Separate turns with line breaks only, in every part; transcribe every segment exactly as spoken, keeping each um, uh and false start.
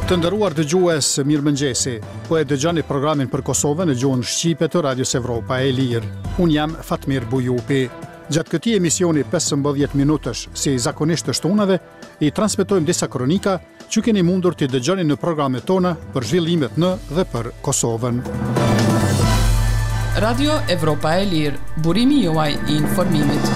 Të nderuar dëgjues, mirëmëngjesi. Po e dëgjoni programin për Kosovën në gjuhën shqipe të Radios Evropa e Lirë. Unë jam Fatmir Bujupi. Gjatë këtij emisioni pesëmbëdhjetë minutësh, si zakonisht të shtunave, i transmetojmë disa kronika që keni mundur të dëgjoni në programet tona për zhvillimet në dhe për Kosovën.
Radio Evropa e Lirë, burimi juaj i informimit.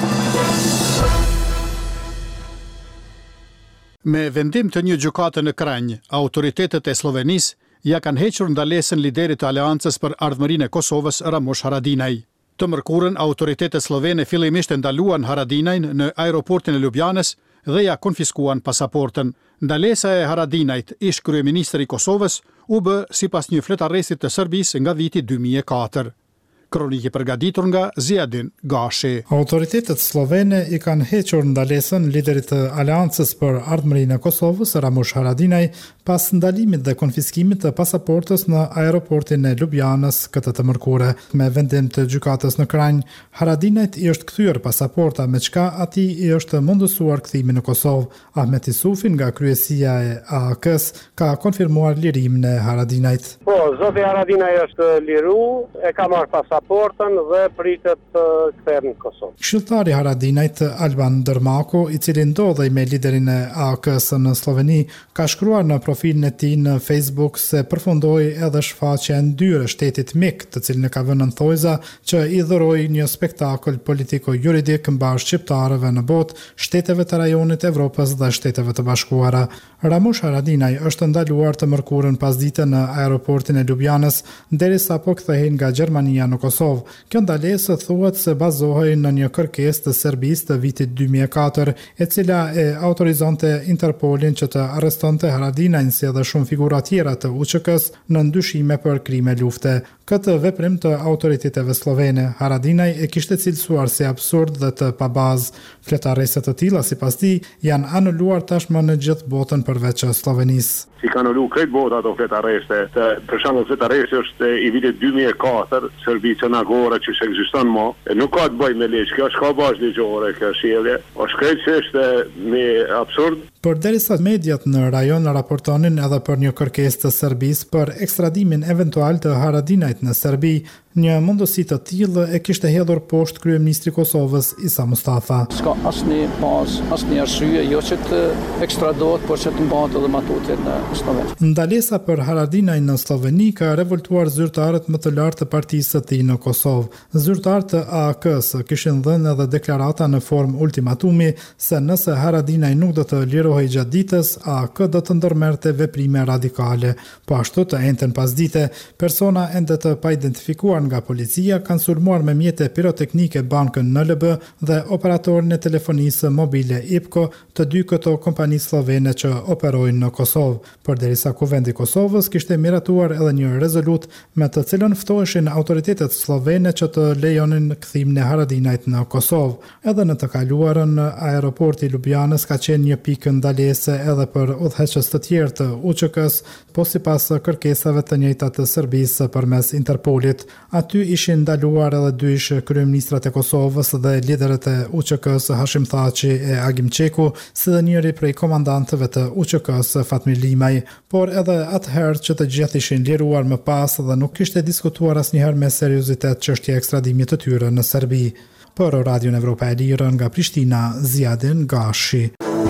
Me vendim të një gjykate në Kranj, autoritetet e Slovenisë ja kanë hequr ndalesën liderit të Aleancës për Ardhmërinë e Kosovës, Ramush Haradinaj. Të mërkurën, autoritetet slovene fillimisht e ndaluan Haradinajn në aeroportin e Ljubljanës dhe ja konfiskuan pasaportën. Ndalesa e Haradinajt, ish kryeministri i Kosovës, u bë sipas një fletarrestit të Serbisë nga viti dy mijë e katër. Kroniki përgatitur nga Ziadin Gashi.
Autoritetet slovene i kanë hequr ndalesën liderit të Aleancës për Ardhmërinë e Kosovës, Ramush Haradinaj, pas ndalimit dhe konfiskimit të pasaportës në aeroportin e Ljubljanës këtë të mërkure. Me vendim të gjykatës në Kranj, Haradinajt i është kthyer pasaporta, me çka atij i është mundësuar kthimi në Kosovë. Ahmet Isufi nga kryesia e A A K-s ka konfirmuar lirimin e Haradinajt.
Po, zoti Haradinaj është liru, e ka marrë pasaportën dhe pritet të kthehet në Kosovë.
Këshilltari Haradinajt, Alban Dërmako, i cili ndodhej me liderin e A A K-s në Sloveni, ka shkruar në profilin e tij në Facebook se përfundoi edhe shfaqja e ndyrë e shtetit mik, të cilën e ka vënë në thojza që i dhuroi një spektakël politiko-juridik mbar shqiptarëve në botë, shteteve të rajonit Evropës dhe shteteve të bashkuara. Ramush Haradinaj është ndaluar të mërkurën pasdite në aeroportin e Ljubljanës, derisa po kthehej nga Gjermania në Kosovë. Kjo ndalesë thuhet se bazohej në një kërkesë të Serbisë të vitit dy mijë e katër, e cila e autorizonte Interpolin që të arrestonte Haradinajn si edhe shumë figura tjera të U Q K-s në ndyshime për krime lufte. Këtë veprim të autoriteteve slovene, Haradinaj e kishte cilësuar si absurd dhe të pabazë. Fletarese të tilla, sipas tij, janë anuluar tashmë në gjithë botën përveç Slovenisë.
Si kanë anulu krejt bota ato fletarese, të, për shembull fletarese është i vitit dy mijë e katër, Serbia Nagore që ekziston më, nuk ka të bëjë me ligj, kjo është ka bazë ligjore, kjo sjellje, është krejt që është me absurd.
Përderisa mediat në rajon raportonin edhe për një kërkesë të Serbisë për ekstradimin eventual të Haradinajt në Serbi, një mundësi të tillë e kishte hedhur poshtë kryeministri i Kosovës Isa Mustafa.
S'ka asnjë bazë, asnjë arsye jo që të ekstradohet, por që të mbahet edhe matutje në Sloveni.
Ndalesa për Haradinajn në Sloveni ka revoltuar zyrtarët më të lartë të partisë së tij në Kosovë. Zyrtarët të A A K-s kishin dhënë edhe deklarata në formë ultimatumi se nëse Haradinaj nuk do të lirohej gjatë ditës, A A K do të ndërmerrte veprime radikale. Po ashtu të njëjtën pasdite, persona ende të paidentifikuar nga policia kanë sulmuar me mjete piroteknike bankën N L B dhe operatorin e telefonisë mobile I P K O, të dy këto kompani slovene që operojnë në Kosovë. Përderisa Kuvendi i Kosovës kishte miratuar edhe një rezolut me të cilën ftoheshin autoritetet slovene që të lejonin kthimin e Haradinajt në Kosovë. Edhe në të kaluarën, aeroporti i Ljubljanës ka qenë një pikë ndalese edhe për udhëheqës të tjerë të U Q K-s, po sipas kërkesave të njëjta të Serbisë përmes Interpolit. Aty ishin ndaluar edhe dy ish kryeministrat e Kosovës dhe liderët e U Q K-s Hashim Thaçi e Agim Çeku, si dhe njëri prej komandantëve të U Q K-s Fatmir Limaj, por edhe atëherë që të gjithë ishin liruar më pas dhe nuk kishte diskutuar asnjëherë me seriozitet çështja e ekstradimit të tyre në Serbi. Për Radion Evropa e Lirë nga Prishtina, Ziadin Gashi.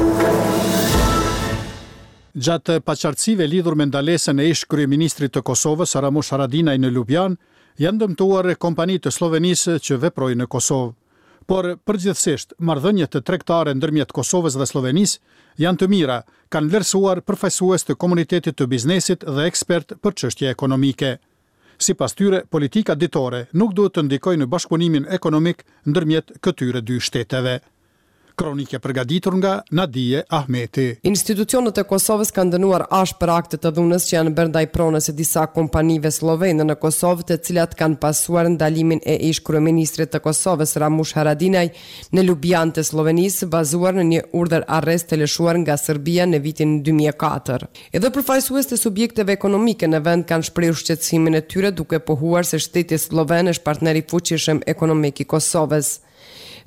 Gjatë paqartësive lidhur me ndalesën e ish kryeministrit të Kosovës Ramush Haradinaj në Ljubljanë, janë dëmtuar kompanitë të Slovenisë që veprojnë në Kosovë. Por përgjithsisht, marrëdhëniet të tregtare ndërmjet Kosovës dhe Slovenisë janë të mira, kanë vlerësuar përfaqësues të komunitetit të biznesit dhe ekspert për çështje ekonomike. Sipas tyre, politika ditore nuk duhet të ndikojë në bashkëpunimin ekonomik ndërmjet këtyre dy shteteve. Kronike përgatitur nga Nadije Ahmeti.
Institucionet e Kosovës kanë dënuar ashpër akte të dhunës që janë bërë ndaj pronës së disa kompanive slovene në Kosovë, të cilat kanë pasuar ndalimin e ish kryeministrit të Kosovës Ramush Haradinaj në Ljubljanë të Slovenisë, bazuar në një urdhër arrest të lëshuar nga Serbia në vitin dy mijë e katër. Edhe përfaqësues të subjekteve ekonomike në vend kanë shprehur shqetësimin e tyre, duke pohuar se shteti sloven është partner i fuqishëm ekonomik i Kosovës.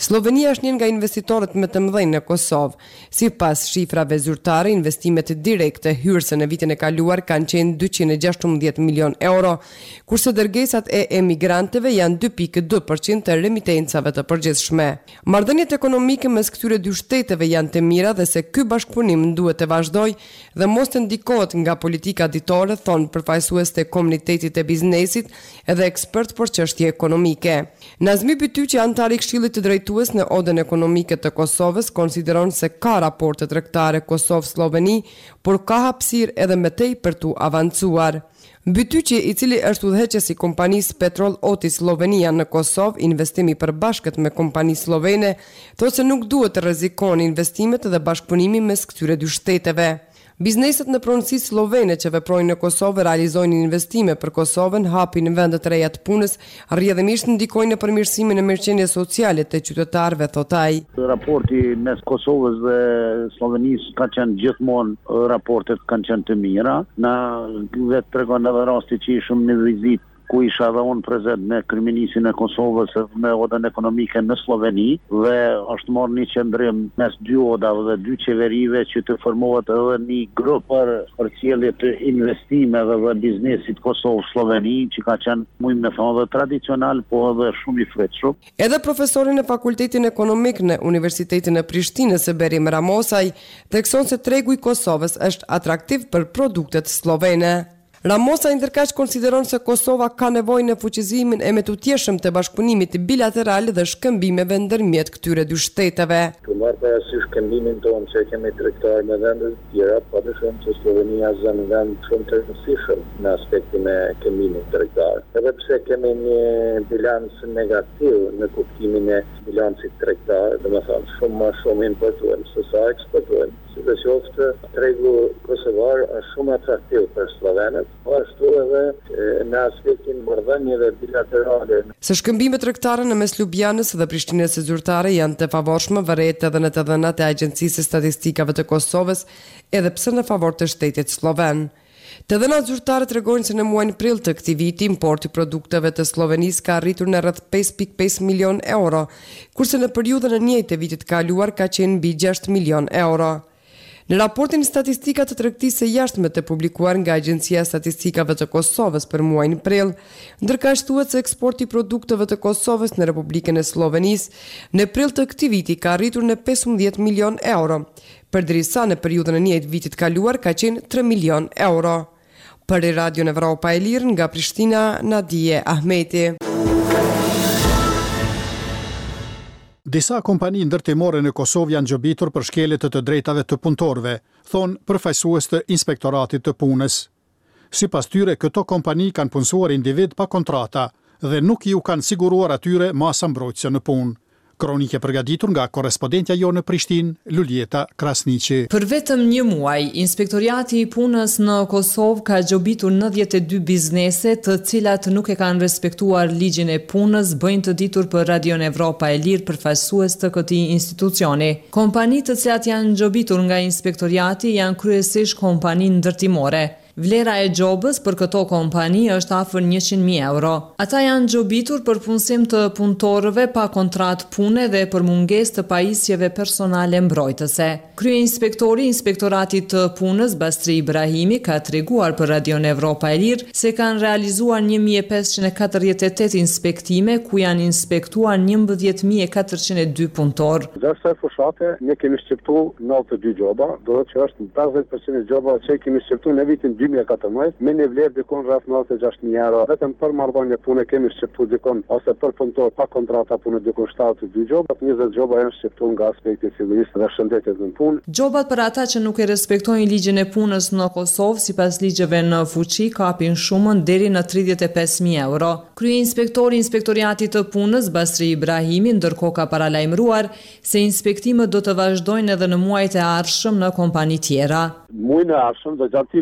Slovenia është një nga investitorët më të mëdhenj në Kosovë. Sipas shifrave zyrtare, investimet direkte hyrëse në vitin e kaluar kanë qenë dyqind e gjashtëmbëdhjetë milion euro, kurse dërgesat e emigrantëve janë dy pikë dy përqind të remitencave të përgjithshme. Marrëdhëniet ekonomike mes këtyre dy shteteve janë të mira dhe se ky bashkëpunim duhet të vazhdojë dhe mos të ndikohet nga politika ditore, thon përfaqësues të komunitetit të biznesit edhe ekspert për çështje ekonomike. Nazmi Bytyqi, antari i Këshillit të Drejtues në Odën Ekonomike të Kosovës, konsideron se ka raporte tregtare Kosovë-Sloveni, por ka hapësirë edhe më tej për tu avancuar. Bytyqi, i cili është udhëheqës i kompanisë Petrol Otis Slovenia në Kosovë, investimi përbashkët me kompani slovene, thotë se nuk duhet të rrezikojnë investimet dhe bashkëpunimi mes këtyre dy shteteve. Bizneset në pronësi slovene që veprojnë në Kosovë realizojnë investime për Kosovën, hapin vende të reja të punës, rrjedhimisht ndikojnë në përmirësimin e mirëqenies sociale të qytetarëve, thot ai.
Raporti mes Kosovës dhe Slovenisë ka qenë gjithmonë, raportet kanë qenë të mira. Na vetë tregon edhe rasti që ishëm në vizitë ku isha dhe unë prezent me kryeministin e Kosovës me Odën Ekonomike në Sloveni dhe është marrë një qendrim mes dy odave dhe dy qeverive që të formohet edhe një grup për përcjellje të investimeve dhe biznesit Kosovë-Sloveni që ka qenë mujmë me thonë dhe tradicional, po edhe shumë i fretshëm.
Edhe profesorin e Fakultetin Ekonomik në Universitetin e Prishtinës Berim Ramosaj thekson se tregu i Kosovës është atraktiv për produktet slovene. Ramosa ndërkaq konsideron se Kosova ka nevojë në fuqizimin e metutjeshëm të bashkëpunimit bilateral dhe shkëmbimeve ndërmjet këtyre dy shteteve.
Të marrë parasysh shkëmbimin tonë që kemi tregtar me vendet të tjera, padyshim se Slovenia është një vend shumë të rëndësishëm në aspektin e këmbimit tregtar. Edhe pse kemi një bilans negativ në kuptimin e bilancit tregtar, domethënë shumë më shumë importojmë se sa eksportojmë. Si dhe qoftë, tregu kosovar është shumë atraktiv për slovenët, po ashtu edhe në aspektin marrëdhënieve bilaterale.
Se shkëmbimet tregtare në mes Ljubljanës dhe Prishtinës së zyrtare janë të favorshme, varet edhe në të dhënat e Agjencisë së Statistikave të Kosovës, edhe pse në favor të shtetit sloven. Të dhënat zyrtare tregojnë se në muajin prill të këtij viti importi produkteve të Slovenisë ka arritur në rreth pesë pikë pesë milion euro, kurse në periudhën e njëjtë të vitit kaluar ka qenë mbi gjashtë milion euro. Në raportin statistikat të tregtisë së jashtme të publikuar nga Agjencia e Statistikave të Kosovës për muajin prill, ndërkaq thuhet se eksporti i produkteve të Kosovës në Republikën e Slovenisë në prill të këtij viti ka arritur në pesëmbëdhjetë milion euro, përderisa në periudhën e njëjtë vitit kaluar ka qenë tre milion euro. Për Radio Evropa e Lirë nga Prishtina, Nadije Ahmeti.
Disa kompani ndërtimore në Kosovë janë gjobitur për shkelje të të drejtave të punëtorëve, thon përfaqësues të Inspektoratit të Punës. Sipas tyre, këto kompani kanë punësuar individ pa kontrata dhe nuk ju kanë siguruar atyre masa mbrojtëse në punë. Kronike përgatitur nga korrespondentja jo në Prishtinë, Luljeta Krasniqi.
Për vetëm një muaj, Inspektorati i Punës në Kosovë ka gjobitur nëntëdhjetë e dy biznese, të cilat nuk e kanë respektuar ligjin e punës, bëjnë të ditur për Radio Evropa e Lirë përfaqësues të këtij institucioni. Kompanitë të cilat janë gjobitur nga Inspektorati janë kryesisht kompani ndërtimore. Vlera e gjobës për këto kompani është afër njëqind mijë euro. Ata janë gjobitur për punësim të punëtorëve pa kontratë pune dhe për mungesë të pajisjeve personale mbrojtëse. Kryeinspektori i Inspektoratit të Punës, Bastri Ibrahimi, ka treguar për Radio Evropa e Lirë se kanë realizuar një mijë e pesëqind e katërdhjetë e tetë inspektime ku janë inspektuar njëmbëdhjetë mijë e katërqind e dy punëtorë.
Dërsa fushate, ne kemi shqiptu nëntëdhjetë e dy gjoba, do të që është pesëdhjetë përqind e gjoba që kemi shqiptu në vitin dy mijë e katërmbëdhjetë, me një vlerë dikon rreth nëntëdhjetë e gjashtë mijë euro. Vetëm për marrëdhënie pune kemi shqiptu dikon ose për punëtor pa kontrata pune dikon shtatëdhjetë e dy gjoba, njëzet gjoba janë shqiptu nga aspekti sigurisë dhe shëndetit në punë.
Gjobat për ata që nuk e respektojnë ligjin e punës në Kosovë, sipas ligjeve në fuqi, kapin shumën deri në tridhjetë e pesë mijë euro. Kryeinspektori i Inspektoriatit të Punës, Bastri Ibrahimi, ndërkohë ka paralajmëruar se inspektimet do të vazhdojnë edhe në muajt e ardhshëm në kompani tjera.
Muajin e ardhshëm do gjatë muajit dhe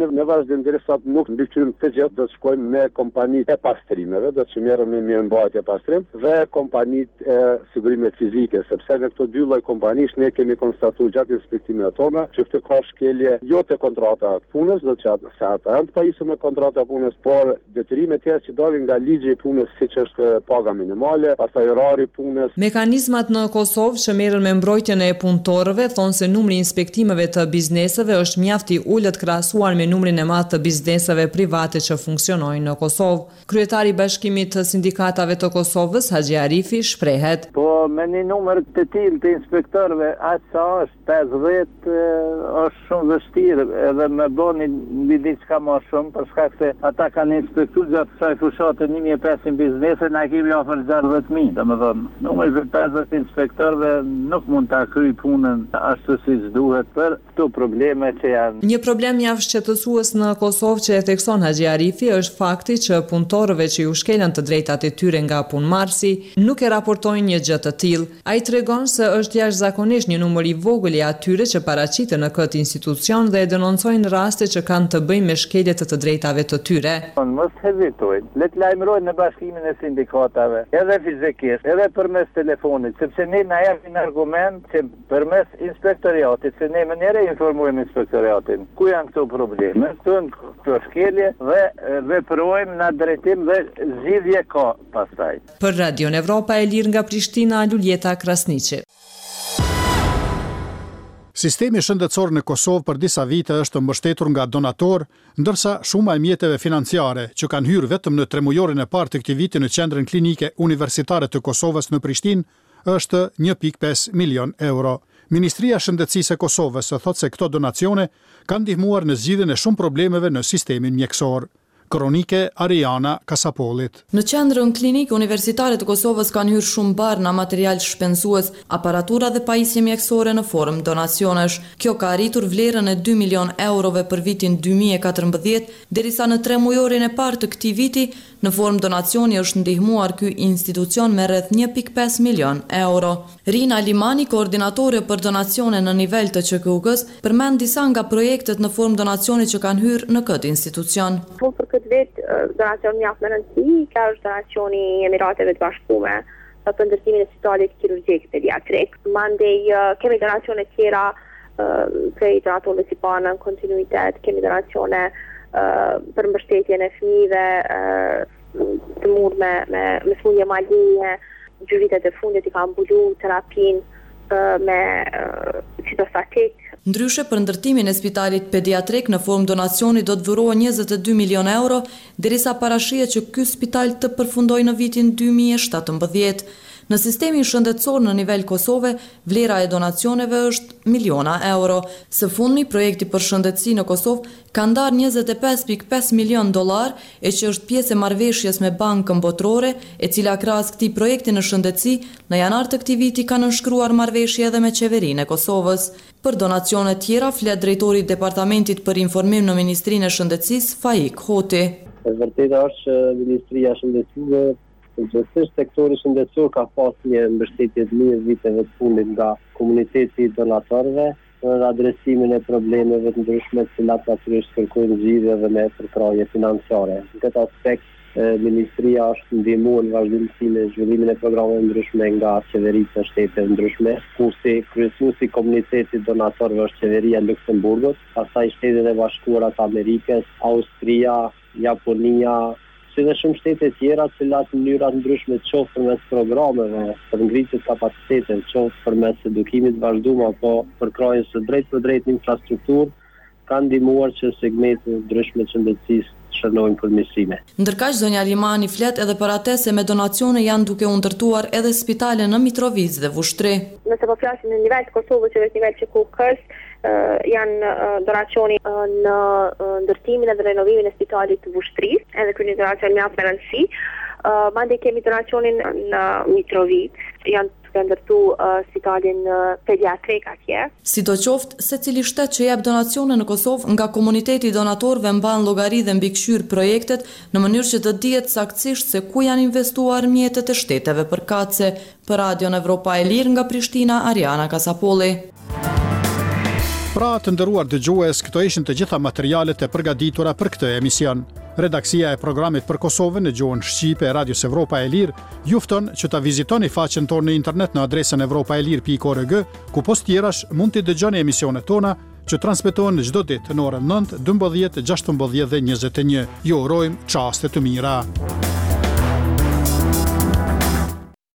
në, në vazhdim deri sa nuk mbikëqyrojmë të gjithë, do të shkojmë me kompanitë e pastrimeve, do të merrem me mirëmbajtje pastrim dhe kompanitë e sigurimit fizike, sepse në këto dy lloj kompanish ne kemi konstatuar gjatë inspektimeve tona që këtë ka shkelje jo te kontrata e punës, do të thotë se ata janë të pajisur me kontrata e punës, por detyrimet tjera që dalin nga ligji i punës, siç është paga minimale, pastaj orari i punës.
Mekanizmat në Kosovë që merren me mbrojtjen e punëtorëve thonë se numri i inspektimeve të bizneseve është mjaft i ulët krahasuar me numrin e madh të bizneseve private që funksionojnë në Kosovë. Kryetari i Bashkimit të Sindikatave të Kosovës, Haxhi Arifi, shprehet:
Po me një numër të tillë të inspektorëve, aq sa është pesëdhjetë, është shumë vështirë edhe me bëni mbi diçka më shumë, për shkak se ata kanë inspektuar gjatë kësaj fushate një mijë e pesëqind biznese, na kemi ofruar gjashtëdhjetë mijë, domethënë numri i pesëdhjetë inspektorëve nuk mund ta kryejë punën ashtu siç duhet për këto probleme që janë.
Një problem mjaft shqetësues në Kosovë që e thekson Haxhi Arifi është fakti që punëtorëve që ju shkelën të drejtat e tyre nga punëmarrësi nuk e raportojnë një gjë të tillë. Ai tregon se është jashtëzakonisht një numër i vogël i atyre që paraqiten në këtë institucion dhe e denoncojnë raste që kanë të bëjnë me shkelje të të drejtave të tyre.
Mos hezitojnë, le të lajmërojnë në Bashkimin e Sindikatave, edhe fizikisht, edhe përmes telefonit, sepse ne na japin argument që përmes inspektoriatit, se ne më njëre informojmë inspektoriatin ku janë këto probleme, këto këto shkelje dhe veprojmë në drejtim dhe zgjidhje ka pastaj.
Për Radion Evropa e Lirë nga Prishtina, Luljeta Krasniqi.
Sistemi shëndetësor në Kosovë për disa vite është mbështetur nga donator, ndërsa shuma e mjeteve financiare që kanë hyrë vetëm në tremujorin e parë të këtij viti në qendrën klinike universitare të Kosovës në Prishtinë është një pikë pesë milion euro. Ministria e Shëndetësisë e Kosovës thotë se këto donacione kanë ndihmuar në zgjidhjen e shumë problemeve në sistemin mjekësor. Kronike Ariana Kasapolit.
Në qendrën klinike universitare të Kosovës kanë hyrë shumë barna, material shpenzues, aparatura dhe pajisje mjekësore në formë donacionesh. Kjo ka arritur vlerën e dy milion eurove për vitin dy mijë e katërmbëdhjetë, derisa në tre mujorin e parë të këtij viti në formë donacioni është ndihmuar ky institucion me rreth një pikë pesë milion euro. Rina Limani, koordinatore për donacione në nivel të Q K U K-s, përmend disa nga projektet në formë donacioni që kanë hyrë në këtë institucion.
Vit donacion mjaft më rëndësi, ka është donacioni i Emirateve të Bashkuara për ndërtimin e spitalit kirurgjik pediatrik. Mandej kemi donacione tjera prej donatorëve si pa në kontinuitet, kemi donacione për mbështetjen e fëmijëve të murë me, me, me smundje maline, gjyritet e fundit i ka mbulu terapin me citostatik.
Ndryshe për ndërtimin e spitalit pediatrik në formë donacioni do të dhurohet njëzet e dy milion euro, derisa parashihet që ky spital të përfundojë në vitin dy mijë e shtatëmbëdhjetë. Në sistemin shëndetësor në nivel Kosove, vlera e donacioneve është miliona euro. Së fundmi, projekti për shëndetësi në Kosovë ka ndarë njëzet e pesë pikë pesë milion dollar, e që është pjesë e marrëveshjes me Bankën Botërore, e cila krahas këtij projekti në shëndetësi, në janar të këtij viti ka nënshkruar marrëveshje edhe me qeverinë e Kosovës. Për donacione tjera, flet drejtori i Departamentit për Informim në Ministrinë e Shëndetësisë, Faik Hoti.
E vërtetë është që Ministria e Shëndetësisë Gjithsesi sektori shëndetësor ka pas një mbështetje të mirë viteve të fundit nga komuniteti i donatorëve për adresimin e problemeve të ndryshme të cilat natyrisht kërkojnë zgjidhje dhe me përkrahje financiare. Në këtë aspekt, Ministria është ndihmuar në vazhdimsi në zhvillimin e programeve ndryshme nga qeveritë e shteteve ndryshme, kurse kryesuesi i komunitetit donatorëve është qeveria e Luksemburgut, pastaj Shtetet e Bashkuara të Amerikës, Austria, Japonia, si dhe shumë shtete tjera, cilat në mënyra të ndryshme qoftë përmes programeve për ngritje të kapacitetit, qoftë përmes edukimit vazhduar apo përkrahjes së drejtë për drejtë infrastrukturë, kanë ndihmuar që segmentet ndryshme të shëndetësisë shënojnë përmirësime.
Ndërkaq zonja Limani flet edhe për atë se me donacione janë duke u ndërtuar edhe spitale në Mitrovic dhe Vushtrri.
Nëse po flasim në nivel të Kosovës që është nivel Q K U K-s, janë donacioni në ndërtimin dhe renovimin e spitalit të Vushtrisë, edhe ky një donacion mjaft me rëndësi. Mandej kemi donacionin në Mitrovic, janë duke ndërtu spitalin pediatrik atje.
Sidoqoftë, secili shtet që jep donacione në Kosovë nga komuniteti i donatorëve mban llogari dhe mbikëqyr projektet në mënyrë që të dihet saktësisht se ku janë investuar mjetet e shteteve përkatëse. Për Radion Evropa e Lirë nga Prishtina, Ariana Kasapolli.
Pra të nderuar dëgjues, këto ishin të gjitha materialet e përgatitura për këtë emision. Redaksia e programit për Kosovën në gjuhën shqipe e Radios Evropa e Lirë ju fton që ta vizitoni faqen tonë në internet në adresën evropaelir pikë org, ku post tjerash mund të dëgjoni emisionet tona që transmetohen çdo ditë në orën nëntë, dymbëdhjetë, gjashtëmbëdhjetë dhe njëzet e një. Ju urojmë çaste të mira.